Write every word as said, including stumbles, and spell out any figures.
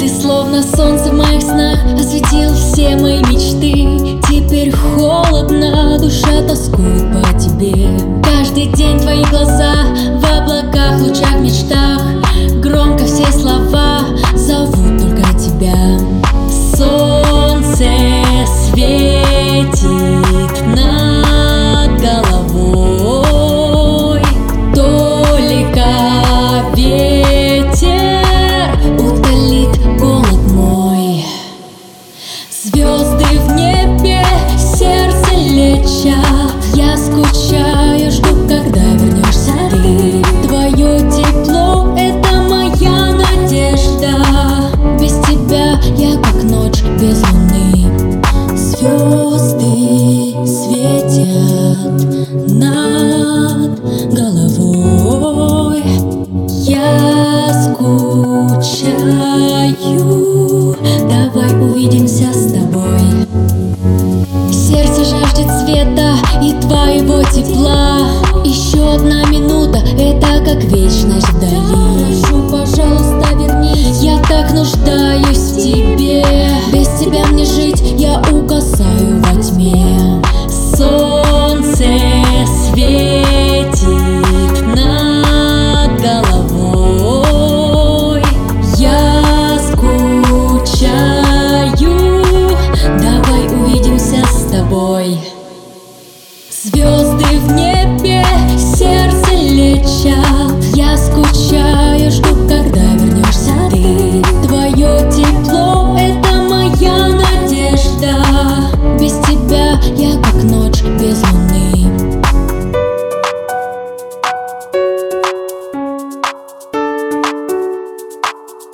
Ты словно солнце в моих снах, осветил все мои мечты. Теперь холодно, душа тоскует по тебе. Каждый день твои глаза в облаках, в лучах, мечтах. Громко все слова зовут только тебя. Солнце светит над головой, только ветер утолит голод мой. Звезды в небе, сердце лечат. Я скучаю, жду, когда вернешься ты. Твое тепло — это моя надежда. Без тебя я как ночь без луны. Звезды светят над головой. Я скучаю, давай увидимся с тобой. Сердце жаждет света и твоего тепла. Еще одна минута, это как вечность вдали. Прошу, пожалуйста, вернись, я так нуждаюсь в тебе. Без тебя мне жить, я у костров